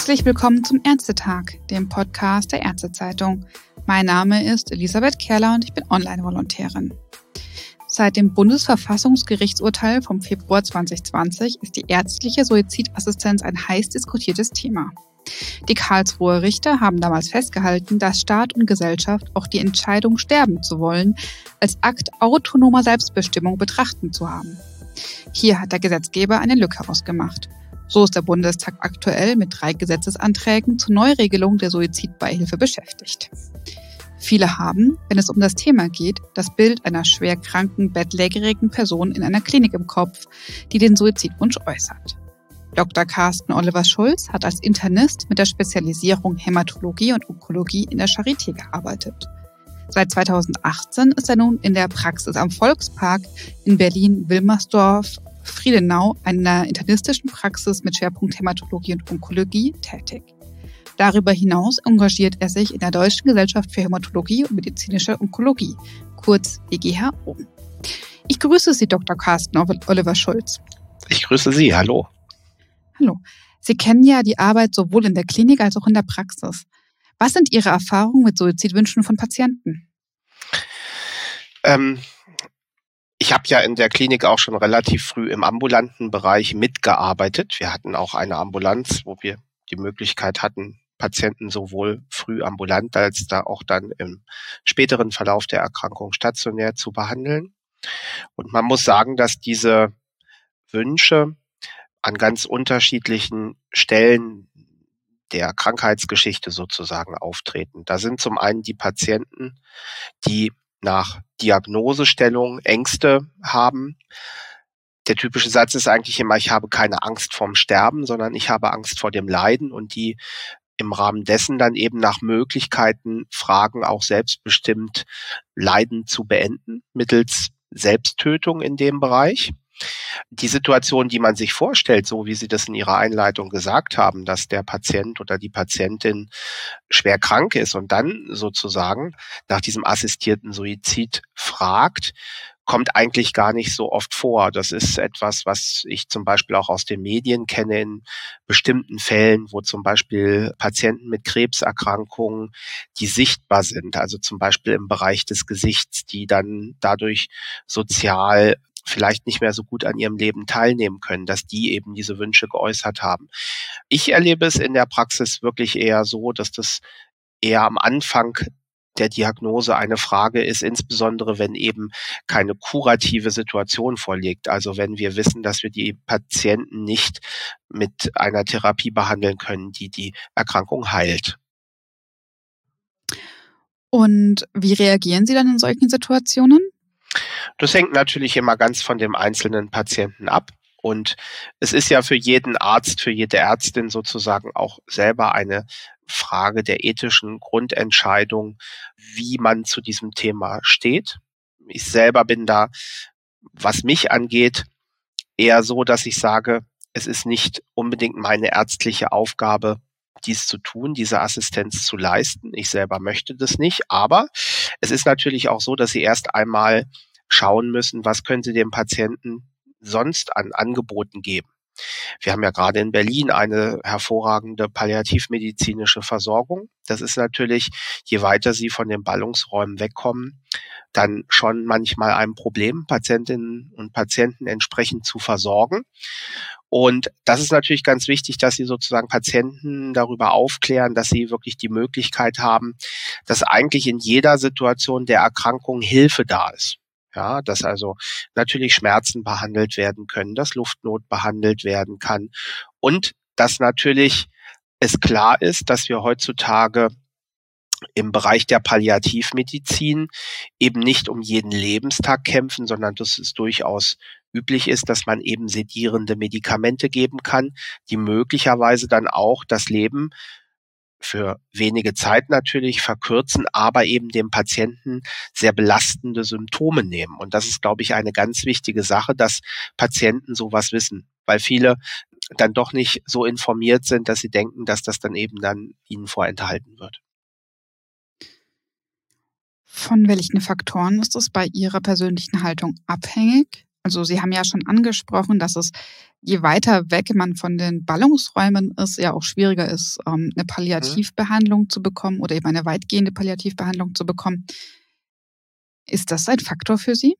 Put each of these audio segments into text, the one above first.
Herzlich willkommen zum Ärztetag, dem Podcast der Ärztezeitung. Mein Name ist Elisabeth Kerler und ich bin Online-Volontärin. Seit dem Bundesverfassungsgerichtsurteil vom Februar 2020 ist die ärztliche Suizidassistenz ein heiß diskutiertes Thema. Die Karlsruher Richter haben damals festgehalten, dass Staat und Gesellschaft auch die Entscheidung, sterben zu wollen, als Akt autonomer Selbstbestimmung betrachten zu haben. Hier hat der Gesetzgeber eine Lücke ausgemacht. So ist der Bundestag aktuell mit 3 Gesetzesanträgen zur Neuregelung der Suizidbeihilfe beschäftigt. Viele haben, wenn es um das Thema geht, das Bild einer schwerkranken, bettlägerigen Person in einer Klinik im Kopf, die den Suizidwunsch äußert. Dr. Carsten Oliver Schulz hat als Internist mit der Spezialisierung Hämatologie und Onkologie in der Charité gearbeitet. Seit 2018 ist er nun in der Praxis am Volkspark in Berlin-Wilmersdorf-Friedenau, einer internistischen Praxis mit Schwerpunkt Hämatologie und Onkologie, tätig. Darüber hinaus engagiert er sich in der Deutschen Gesellschaft für Hämatologie und medizinische Onkologie, kurz DGHO. Ich grüße Sie, Dr. Carsten Oliver Schulz. Ich grüße Sie, hallo. Hallo. Sie kennen ja die Arbeit sowohl in der Klinik als auch in der Praxis. Was sind Ihre Erfahrungen mit Suizidwünschen von Patienten? Ich habe ja in der Klinik auch schon relativ früh im ambulanten Bereich mitgearbeitet. Wir hatten auch eine Ambulanz, wo wir die Möglichkeit hatten, Patienten sowohl früh ambulant als da auch dann im späteren Verlauf der Erkrankung stationär zu behandeln. Und man muss sagen, dass diese Wünsche an ganz unterschiedlichen Stellen der Krankheitsgeschichte sozusagen auftreten. Da sind zum einen die Patienten, die nach Diagnosestellung Ängste haben. Der typische Satz ist eigentlich immer, ich habe keine Angst vorm Sterben, sondern ich habe Angst vor dem Leiden, und die im Rahmen dessen dann eben nach Möglichkeiten fragen, auch selbstbestimmt Leiden zu beenden, mittels Selbsttötung in dem Bereich. Die Situation, die man sich vorstellt, so wie Sie das in Ihrer Einleitung gesagt haben, dass der Patient oder die Patientin schwer krank ist und dann sozusagen nach diesem assistierten Suizid fragt, kommt eigentlich gar nicht so oft vor. Das ist etwas, was ich zum Beispiel auch aus den Medien kenne in bestimmten Fällen, wo zum Beispiel Patienten mit Krebserkrankungen, die sichtbar sind, also zum Beispiel im Bereich des Gesichts, die dann dadurch sozial vielleicht nicht mehr so gut an ihrem Leben teilnehmen können, dass die eben diese Wünsche geäußert haben. Ich erlebe es in der Praxis wirklich eher so, dass das eher am Anfang der Diagnose eine Frage ist, insbesondere wenn eben keine kurative Situation vorliegt. Also wenn wir wissen, dass wir die Patienten nicht mit einer Therapie behandeln können, die die Erkrankung heilt. Und wie reagieren Sie dann in solchen Situationen? Das hängt natürlich immer ganz von dem einzelnen Patienten ab. Und es ist ja für jeden Arzt, für jede Ärztin sozusagen auch selber eine Frage der ethischen Grundentscheidung, wie man zu diesem Thema steht. Ich selber bin da, was mich angeht, eher so, dass ich sage, es ist nicht unbedingt meine ärztliche Aufgabe, dies zu tun, diese Assistenz zu leisten. Ich selber möchte das nicht, aber es ist natürlich auch so, dass Sie erst einmal schauen müssen, was können Sie dem Patienten sonst an Angeboten geben. Wir haben ja gerade in Berlin eine hervorragende palliativmedizinische Versorgung. Das ist natürlich, je weiter Sie von den Ballungsräumen wegkommen, dann schon manchmal ein Problem, Patientinnen und Patienten entsprechend zu versorgen. Und das ist natürlich ganz wichtig, dass Sie sozusagen Patienten darüber aufklären, dass sie wirklich die Möglichkeit haben, dass eigentlich in jeder Situation der Erkrankung Hilfe da ist. Ja, dass also natürlich Schmerzen behandelt werden können, dass Luftnot behandelt werden kann und dass natürlich es klar ist, dass wir heutzutage im Bereich der Palliativmedizin eben nicht um jeden Lebenstag kämpfen, sondern dass es durchaus üblich ist, dass man eben sedierende Medikamente geben kann, die möglicherweise dann auch das Leben für wenige Zeit natürlich verkürzen, aber eben dem Patienten sehr belastende Symptome nehmen. Und das ist, glaube ich, eine ganz wichtige Sache, dass Patienten sowas wissen, weil viele dann doch nicht so informiert sind, dass sie denken, dass das dann eben dann ihnen vorenthalten wird. Von welchen Faktoren ist es bei Ihrer persönlichen Haltung abhängig, Also Sie haben ja schon angesprochen, dass es, je weiter weg man von den Ballungsräumen ist, ja auch schwieriger ist, eine Mhm. Palliativbehandlung zu bekommen oder eben eine weitgehende Palliativbehandlung zu bekommen. Ist das ein Faktor für Sie?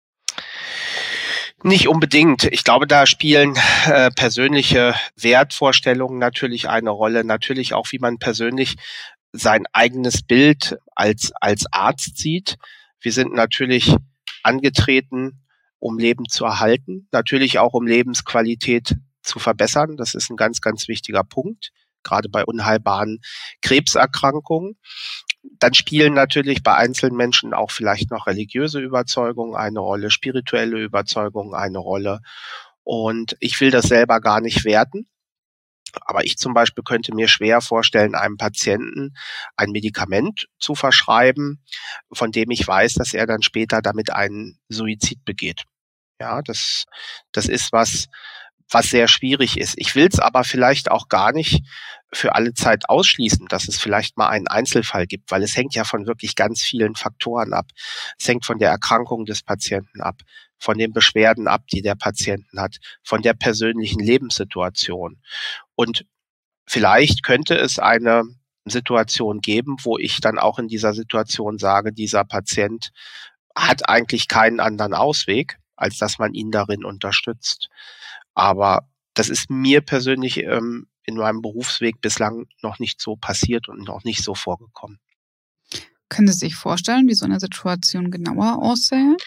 Nicht unbedingt. Ich glaube, da spielen persönliche Wertvorstellungen natürlich eine Rolle. Natürlich auch, wie man persönlich sein eigenes Bild als Arzt sieht. Wir sind natürlich angetreten, um Leben zu erhalten, natürlich auch um Lebensqualität zu verbessern. Das ist ein ganz, ganz wichtiger Punkt, gerade bei unheilbaren Krebserkrankungen. Dann spielen natürlich bei einzelnen Menschen auch vielleicht noch religiöse Überzeugungen eine Rolle, spirituelle Überzeugungen eine Rolle. Und ich will das selber gar nicht werten. Aber ich zum Beispiel könnte mir schwer vorstellen, einem Patienten ein Medikament zu verschreiben, von dem ich weiß, dass er dann später damit einen Suizid begeht. Ja, das ist was sehr schwierig ist. Ich will es aber vielleicht auch gar nicht für alle Zeit ausschließen, dass es vielleicht mal einen Einzelfall gibt, weil es hängt ja von wirklich ganz vielen Faktoren ab. Es hängt von der Erkrankung des Patienten ab, von den Beschwerden ab, die der Patienten hat, von der persönlichen Lebenssituation. Und vielleicht könnte es eine Situation geben, wo ich dann auch in dieser Situation sage, dieser Patient hat eigentlich keinen anderen Ausweg, als dass man ihn darin unterstützt. Aber das ist mir persönlich in meinem Berufsweg bislang noch nicht so passiert und noch nicht so vorgekommen. Können Sie sich vorstellen, wie so eine Situation genauer aussähe?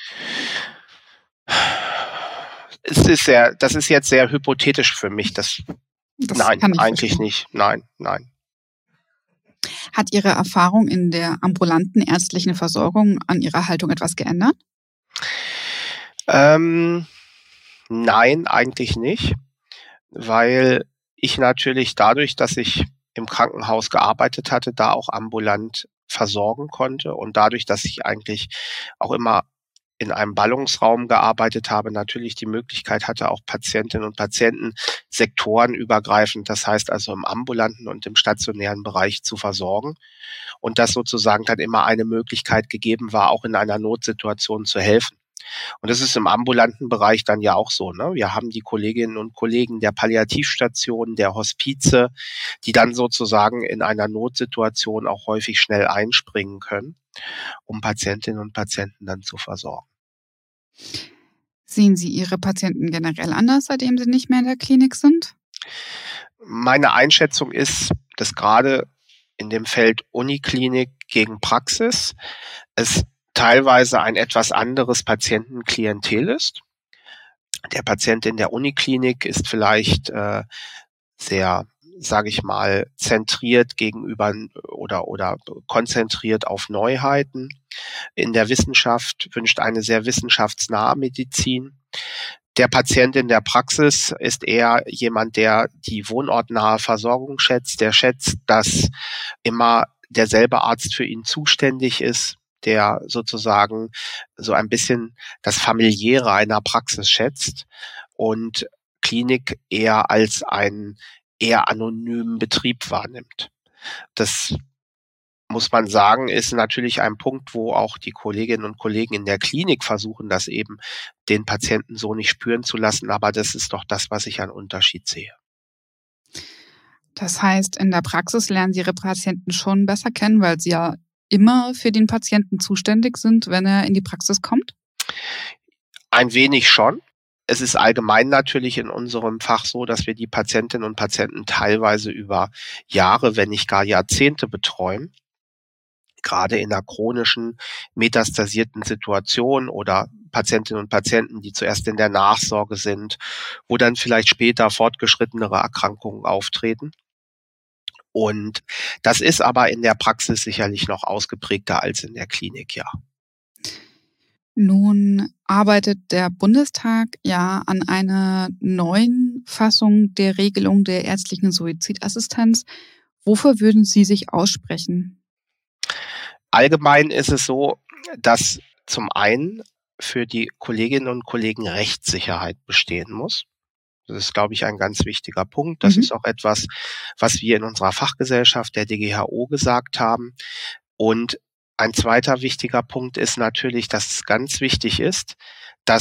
Das ist jetzt sehr hypothetisch für mich. Das Nein, kann ich eigentlich verstehen. nicht. Nein, nein. Hat Ihre Erfahrung in der ambulanten ärztlichen Versorgung an Ihrer Haltung etwas geändert? Ähm, nein, eigentlich nicht, weil ich natürlich dadurch, dass ich im Krankenhaus gearbeitet hatte, da auch ambulant versorgen konnte und dadurch, dass ich eigentlich auch immer in einem Ballungsraum gearbeitet habe, natürlich die Möglichkeit hatte, auch Patientinnen und Patienten sektorenübergreifend, das heißt also im ambulanten und im stationären Bereich zu versorgen und dass sozusagen dann immer eine Möglichkeit gegeben war, auch in einer Notsituation zu helfen. Und das ist im ambulanten Bereich dann ja auch so. Ne? Wir haben die Kolleginnen und Kollegen der Palliativstationen, der Hospize, die dann sozusagen in einer Notsituation auch häufig schnell einspringen können, um Patientinnen und Patienten dann zu versorgen. Sehen Sie Ihre Patienten generell anders, seitdem Sie nicht mehr in der Klinik sind? Meine Einschätzung ist, dass gerade in dem Feld Uniklinik gegen Praxis es teilweise ein etwas anderes Patientenklientel ist. Der Patient in der Uniklinik ist vielleicht sehr, sage ich mal, zentriert gegenüber oder konzentriert auf Neuheiten. In der Wissenschaft wünscht eine sehr wissenschaftsnahe Medizin. Der Patient in der Praxis ist eher jemand, der die wohnortnahe Versorgung schätzt, der schätzt, dass immer derselbe Arzt für ihn zuständig ist, der sozusagen so ein bisschen das Familiäre einer Praxis schätzt und Klinik eher als einen eher anonymen Betrieb wahrnimmt. Das muss man sagen, ist natürlich ein Punkt, wo auch die Kolleginnen und Kollegen in der Klinik versuchen, das eben den Patienten so nicht spüren zu lassen. Aber das ist doch das, was ich an Unterschied sehe. Das heißt, in der Praxis lernen Sie Ihre Patienten schon besser kennen, weil Sie ja immer für den Patienten zuständig sind, wenn er in die Praxis kommt? Ein wenig schon. Es ist allgemein natürlich in unserem Fach so, dass wir die Patientinnen und Patienten teilweise über Jahre, wenn nicht gar Jahrzehnte betreuen. Gerade in einer chronischen, metastasierten Situation oder Patientinnen und Patienten, die zuerst in der Nachsorge sind, wo dann vielleicht später fortgeschrittenere Erkrankungen auftreten. Und das ist aber in der Praxis sicherlich noch ausgeprägter als in der Klinik, ja. Nun arbeitet der Bundestag ja an einer neuen Fassung der Regelung der ärztlichen Suizidassistenz. Wofür würden Sie sich aussprechen? Allgemein ist es so, dass zum einen für die Kolleginnen und Kollegen Rechtssicherheit bestehen muss. Das ist, glaube ich, ein ganz wichtiger Punkt. Das ist Mhm. auch etwas, was wir in unserer Fachgesellschaft der DGHO gesagt haben. Und ein zweiter wichtiger Punkt ist natürlich, dass es ganz wichtig ist, dass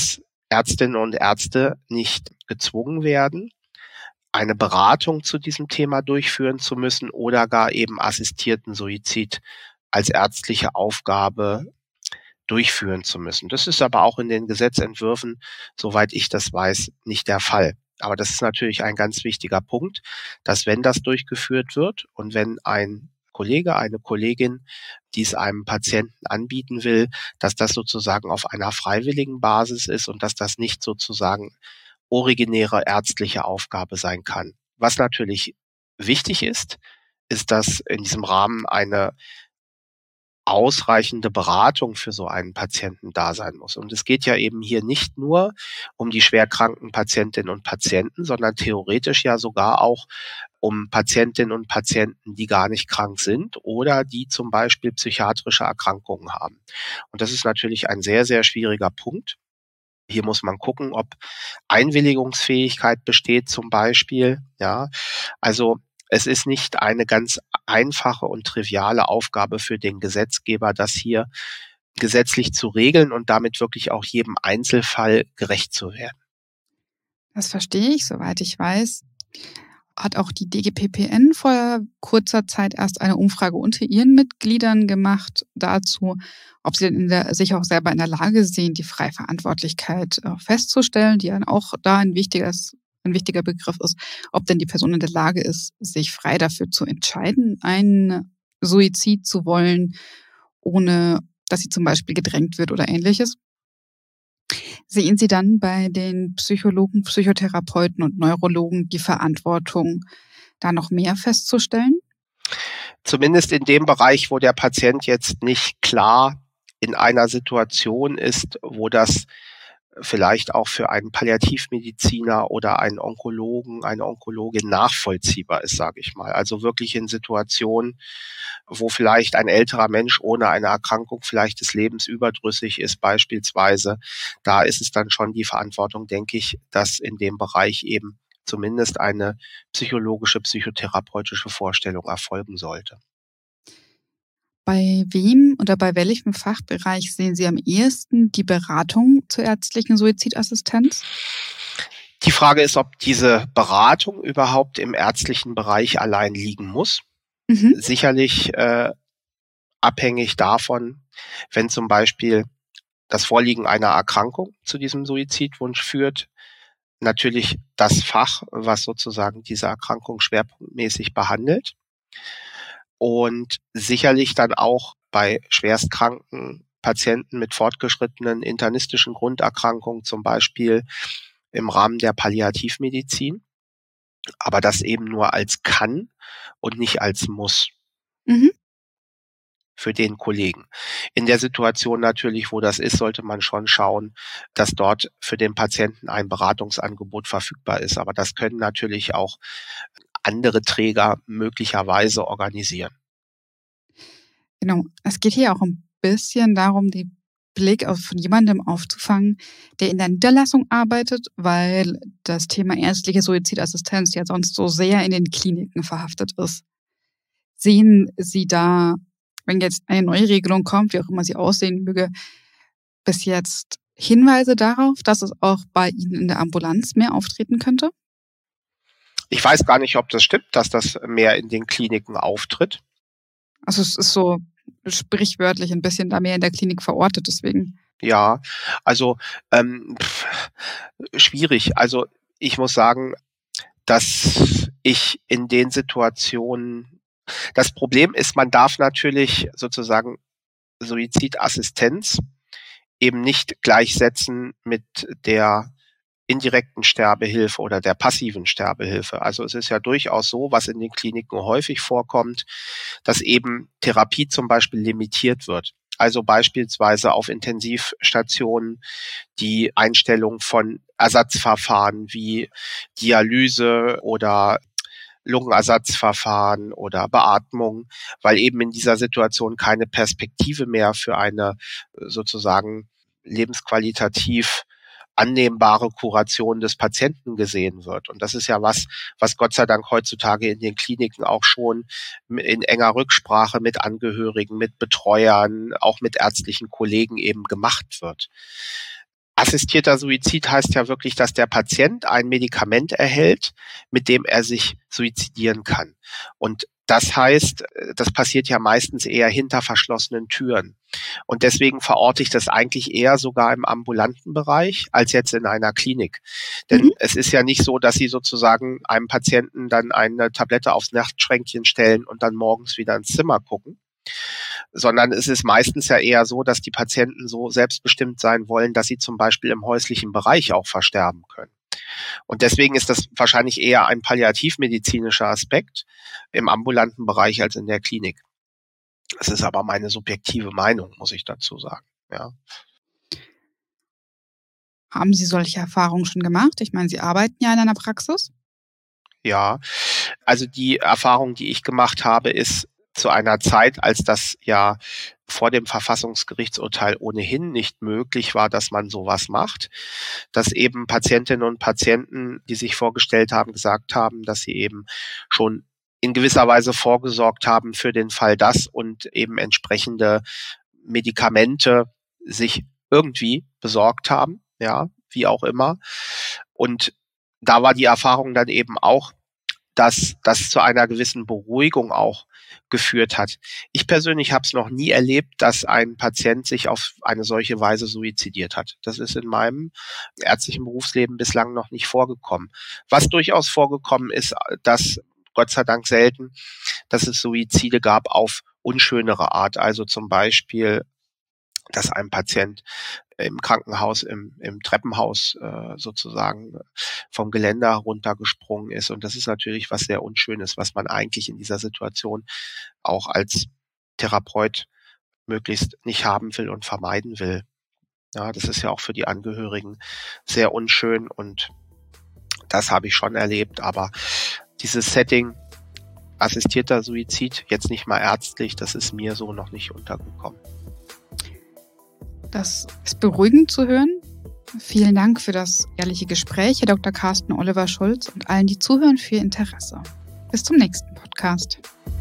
Ärztinnen und Ärzte nicht gezwungen werden, eine Beratung zu diesem Thema durchführen zu müssen oder gar eben assistierten Suizid als ärztliche Aufgabe durchführen zu müssen. Das ist aber auch in den Gesetzentwürfen, soweit ich das weiß, nicht der Fall. Aber das ist natürlich ein ganz wichtiger Punkt, dass wenn das durchgeführt wird und wenn ein Kollege, eine Kollegin dies einem Patienten anbieten will, dass das sozusagen auf einer freiwilligen Basis ist und dass das nicht sozusagen originäre ärztliche Aufgabe sein kann. Was natürlich wichtig ist, dass in diesem Rahmen eine ausreichende Beratung für so einen Patienten da sein muss. Und es geht ja eben hier nicht nur um die schwerkranken Patientinnen und Patienten, sondern theoretisch ja sogar auch um Patientinnen und Patienten, die gar nicht krank sind oder die zum Beispiel psychiatrische Erkrankungen haben. Und das ist natürlich ein sehr, sehr schwieriger Punkt. Hier muss man gucken, ob Einwilligungsfähigkeit besteht zum Beispiel. Ja, also es ist nicht eine ganz einfache und triviale Aufgabe für den Gesetzgeber, das hier gesetzlich zu regeln und damit wirklich auch jedem Einzelfall gerecht zu werden. Das verstehe ich, soweit ich weiß. Hat auch die DGPPN vor kurzer Zeit erst eine Umfrage unter ihren Mitgliedern gemacht dazu, ob sie sich auch selber in der Lage sehen, die Freiverantwortlichkeit festzustellen, die dann auch da ein wichtiger Begriff ist, ob denn die Person in der Lage ist, sich frei dafür zu entscheiden, einen Suizid zu wollen, ohne dass sie zum Beispiel gedrängt wird oder Ähnliches. Sehen Sie dann bei den Psychologen, Psychotherapeuten und Neurologen die Verantwortung, da noch mehr festzustellen? Zumindest in dem Bereich, wo der Patient jetzt nicht klar in einer Situation ist, wo das vielleicht auch für einen Palliativmediziner oder einen Onkologen, eine Onkologin nachvollziehbar ist, sage ich mal. Also wirklich in Situationen, wo vielleicht ein älterer Mensch ohne eine Erkrankung vielleicht des Lebens überdrüssig ist beispielsweise. Da ist es dann schon die Verantwortung, denke ich, dass in dem Bereich eben zumindest eine psychologische, psychotherapeutische Vorstellung erfolgen sollte. Bei wem oder bei welchem Fachbereich sehen Sie am ehesten die Beratung zur ärztlichen Suizidassistenz? Die Frage ist, ob diese Beratung überhaupt im ärztlichen Bereich allein liegen muss. Mhm. Sicherlich abhängig davon, wenn zum Beispiel das Vorliegen einer Erkrankung zu diesem Suizidwunsch führt, natürlich das Fach, was sozusagen diese Erkrankung schwerpunktmäßig behandelt. Und sicherlich dann auch bei schwerstkranken Patienten mit fortgeschrittenen internistischen Grunderkrankungen, zum Beispiel im Rahmen der Palliativmedizin, aber das eben nur als kann und nicht als muss. Mhm. Für den Kollegen. In der Situation natürlich, wo das ist, sollte man schon schauen, dass dort für den Patienten ein Beratungsangebot verfügbar ist. Aber das können natürlich auch andere Träger möglicherweise organisieren. Genau. Es geht hier auch ein bisschen darum, den Blick von jemandem aufzufangen, der in der Niederlassung arbeitet, weil das Thema ärztliche Suizidassistenz ja sonst so sehr in den Kliniken verhaftet ist. Sehen Sie da, wenn jetzt eine neue Regelung kommt, wie auch immer sie aussehen möge, bis jetzt Hinweise darauf, dass es auch bei Ihnen in der Ambulanz mehr auftreten könnte? Ich weiß gar nicht, ob das stimmt, dass das mehr in den Kliniken auftritt. Also es ist so sprichwörtlich ein bisschen da mehr in der Klinik verortet, deswegen. Ja, also schwierig. Also ich muss sagen, dass ich in den Situationen, das Problem ist, man darf natürlich sozusagen Suizidassistenz eben nicht gleichsetzen mit der indirekten Sterbehilfe oder der passiven Sterbehilfe. Also es ist ja durchaus so, was in den Kliniken häufig vorkommt, dass eben Therapie zum Beispiel limitiert wird. Also beispielsweise auf Intensivstationen die Einstellung von Ersatzverfahren wie Dialyse oder Lungenersatzverfahren oder Beatmung, weil eben in dieser Situation keine Perspektive mehr für eine sozusagen lebensqualitativ annehmbare Kuration des Patienten gesehen wird. Und das ist ja was Gott sei Dank heutzutage in den Kliniken auch schon in enger Rücksprache mit Angehörigen, mit Betreuern, auch mit ärztlichen Kollegen eben gemacht wird. Assistierter Suizid heißt ja wirklich, dass der Patient ein Medikament erhält, mit dem er sich suizidieren kann. Und das heißt, das passiert ja meistens eher hinter verschlossenen Türen. Und deswegen verorte ich das eigentlich eher sogar im ambulanten Bereich als jetzt in einer Klinik. Denn es ist ja nicht so, dass Sie sozusagen einem Patienten dann eine Tablette aufs Nachtschränkchen stellen und dann morgens wieder ins Zimmer gucken, sondern es ist meistens ja eher so, dass die Patienten so selbstbestimmt sein wollen, dass sie zum Beispiel im häuslichen Bereich auch versterben können. Und deswegen ist das wahrscheinlich eher ein palliativmedizinischer Aspekt im ambulanten Bereich als in der Klinik. Das ist aber meine subjektive Meinung, muss ich dazu sagen. Ja. Haben Sie solche Erfahrungen schon gemacht? Ich meine, Sie arbeiten ja in einer Praxis. Ja, also die Erfahrung, die ich gemacht habe, ist zu einer Zeit, als das ja vor dem Verfassungsgerichtsurteil ohnehin nicht möglich war, dass man sowas macht, dass eben Patientinnen und Patienten, die sich vorgestellt haben, gesagt haben, dass sie eben schon in gewisser Weise vorgesorgt haben für den Fall das und eben entsprechende Medikamente sich irgendwie besorgt haben, ja, wie auch immer. Und da war die Erfahrung dann eben auch, dass das zu einer gewissen Beruhigung auch geführt hat. Ich persönlich habe es noch nie erlebt, dass ein Patient sich auf eine solche Weise suizidiert hat. Das ist in meinem ärztlichen Berufsleben bislang noch nicht vorgekommen. Was durchaus vorgekommen ist, dass Gott sei Dank selten, dass es Suizide gab auf unschönere Art. Also zum Beispiel, dass ein Patient im Krankenhaus, im Treppenhaus sozusagen vom Geländer runtergesprungen ist. Und das ist natürlich was sehr Unschönes, was man eigentlich in dieser Situation auch als Therapeut möglichst nicht haben will und vermeiden will. Ja, das ist ja auch für die Angehörigen sehr unschön und das habe ich schon erlebt. Aber dieses Setting, assistierter Suizid, jetzt nicht mal ärztlich, das ist mir so noch nicht untergekommen. Das ist beruhigend zu hören. Vielen Dank für das ehrliche Gespräch, Herr Dr. Carsten Oliver Schulz, und allen, die zuhören, für Ihr Interesse. Bis zum nächsten Podcast.